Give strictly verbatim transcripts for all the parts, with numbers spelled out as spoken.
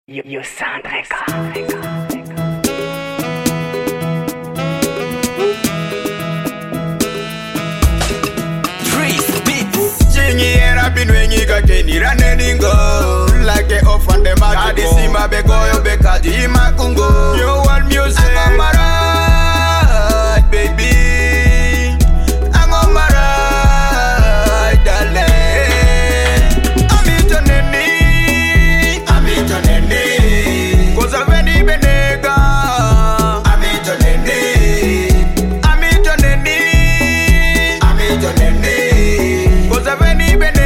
You, you sound like a Binwenyiga kenira neningo like off on the market. Simba begoyo bekaji imakungo. You want music? I'm on my ride, baby. I'm on my ride, darling. I'm in your nene. I'm in your nene. Cause I'm any benega. I'm in your nene. I'm in your nene. I'm in your nene. Cause I'm any benega.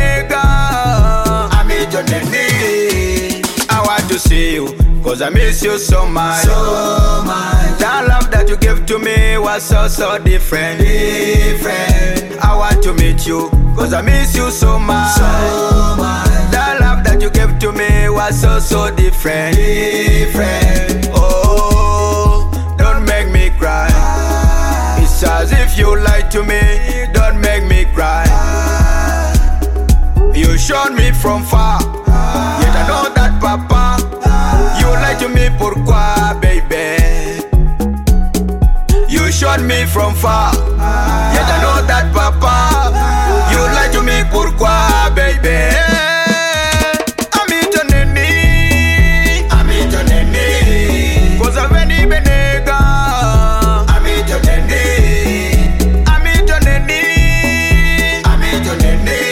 I want to see you, cause I miss you so much. So much. That love that you gave to me was so, so different. different. I want to meet you, cause I miss you so much. So much. That love that you gave to me was so, so different. different. Oh, don't make me cry. It's as if you lied to me. Don't make me cry. You showed me from far, yet I know that papa, you lied to me pourquoi, baby. You showed me from far, yet I know that papa, you lied to me pourquoi, baby. I'm in your nene, I'm in your nene, cause I'm any benega. I'm in your nene, I'm in your nene, I'm in your nene.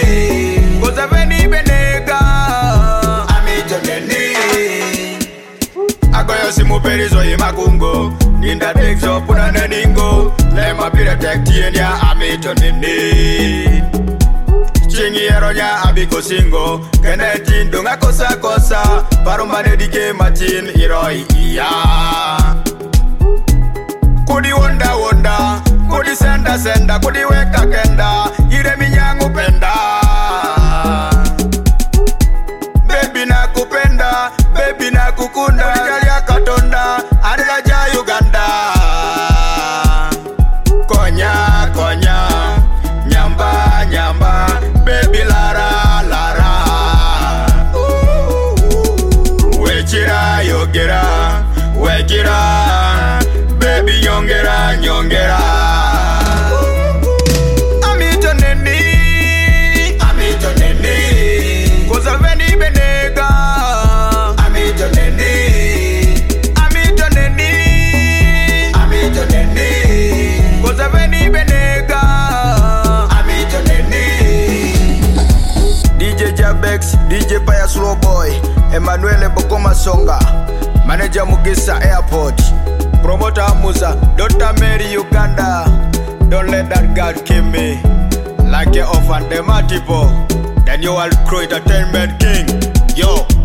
Simu perizo imakungo Ninda tekso puna neningo Lema pira tekti enya amito nini Chingi eronya abiko singo Kene tindu nga kosa kosa Parumane dike matin iroi iya Kudi wonda wonda Kudi senda senda Kudi weka kenda Ire minyangu penda Baby na kupenda Baby na kukunda Katonda, Adelaja Uganda. Konya, konya, nyamba, nyamba, baby Lara, Lara. Wechira, yogera, wechira, baby yongera, yongera. I'm in your nene, I'm in your nene, cause I'm any benega. I'm in your nene. D J Paya Slow Boy, Emmanuel Bokoma Songa, Manager Mugisa Airport, Promoter Musa, Doctor Mary Uganda. Don't let that God kill me like a orphan, the multiple. Then you will create Entertainment King. Yo.